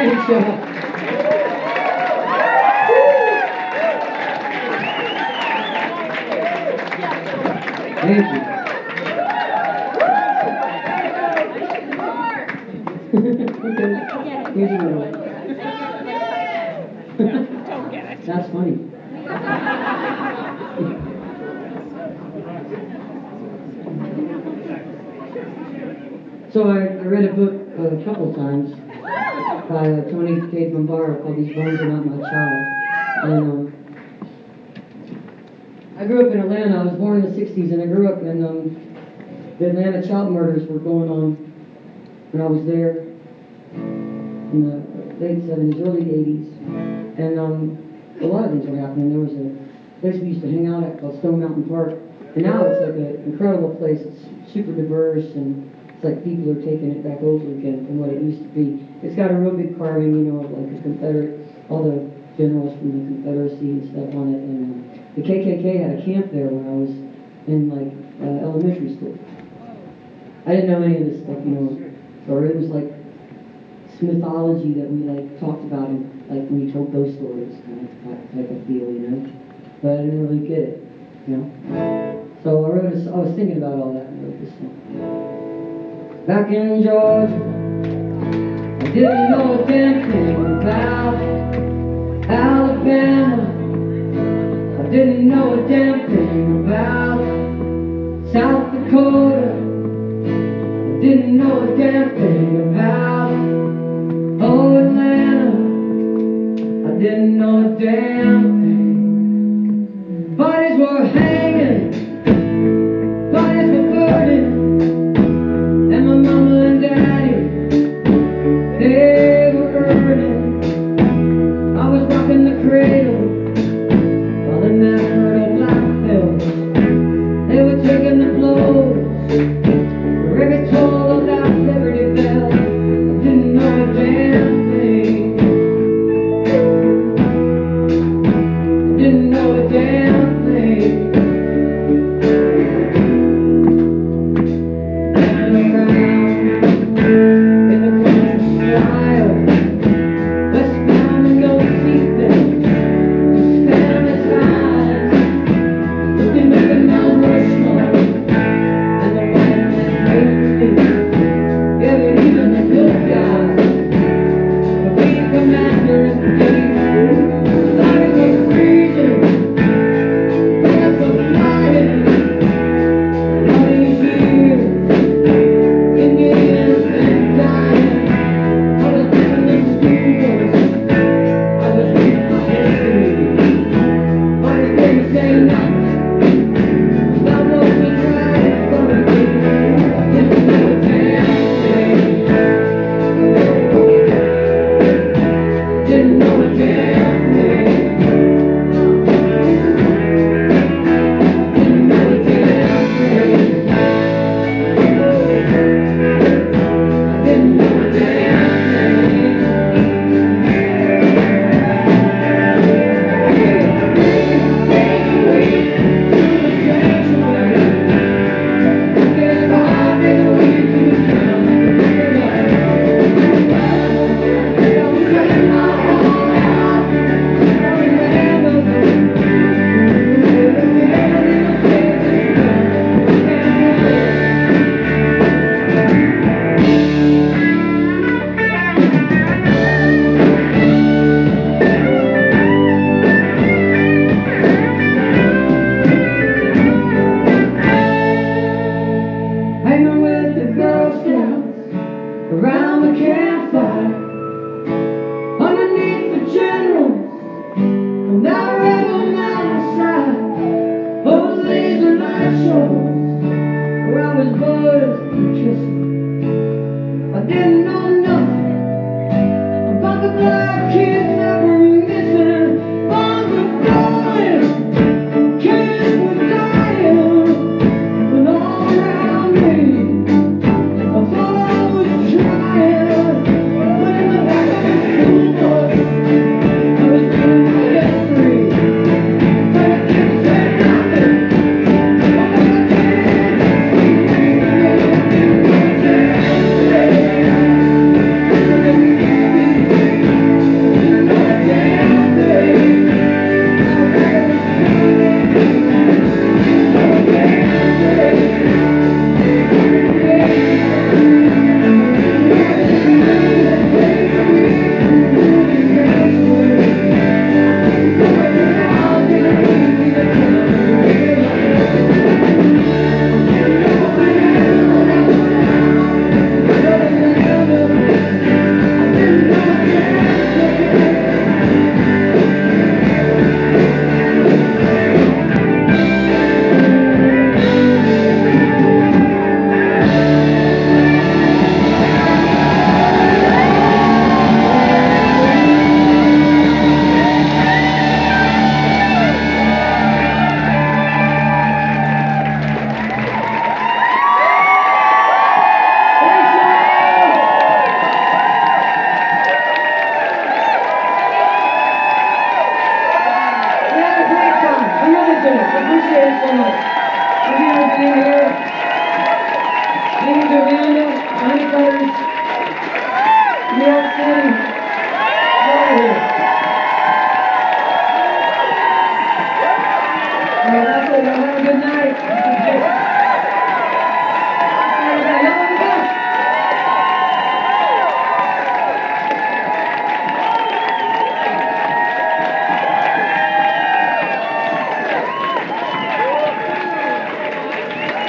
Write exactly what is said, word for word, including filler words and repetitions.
Great job. Thank you. Okay. Here's another one. Don't get it. That's funny. So I, I read a book uh, a couple times by uh, Tony Tate Bombara called These Bones Are Not My Child. And um, I grew up in Atlanta. I was born in the sixties, and I grew up in um, the Atlanta child murders were going on when I was there in the late seventies, early eighties. And um, a lot of things were happening. There was a place we used to hang out at called Stone Mountain Park. And now it's like an incredible place. It's super diverse, and it's like people are taking it back over again from what it used to be. It's got a real big carving, you know, of like a Confederate, all the generals from the Confederacy and stuff on it. And um, the K K K had a camp there when I was in like uh, elementary school. I didn't know any of this stuff, you know, or it was like mythology that we like talked about in, like when you told ghost stories, kind of type of feel, you know. But I didn't really get it, you know. So I wrote. A, I was thinking about all that and wrote this song. Back in Georgia, I didn't know a damn thing about Alabama. I didn't know a damn thing about South Dakota. I didn't know a damn thing about oh Atlanta. I didn't know a damn thing. Bodies were hanging, bodies were burning, and my mama and daddy, they were earning. I was rocking the cradle while in that herd of black pills, they were taking the blows. The reggae toll of that Liberty Bell. I didn't know a damn thing. I didn't know a damn thing. Ran around in the country style, westbound with no seatbelt, just family ties, looking up at Mount Rushmore, and the white man hated me. Yeah, but even the good guys would be commander in chief. Bodies were freezing, bullets were flying. All these years, Indians been dying. I was reading the school books, I was reading my history, but it didn't say nothing about what was right in front of me. I didn't know a damn thing. I didn't know a damn thing. I didn't know a damn thing. I didn't know a damn thing. Days a week to the sanctuary. Working five days a week to the county. I was sweating my heart out. I remember the everything was safe and done. Can't run. Hanging with the Girl Scouts around the campfire, underneath the generals on that rebel mountainside. Those laser light shows where I was buzzed and kissing. I didn't know nothing about the black kids that were missing. Bombs were falling, kids were dying, and all around me I thought I was trying, but in the back of the school bus I was reading my history, but it didn't say nothing about the kids screaming in the damn thing in the sixties. so much.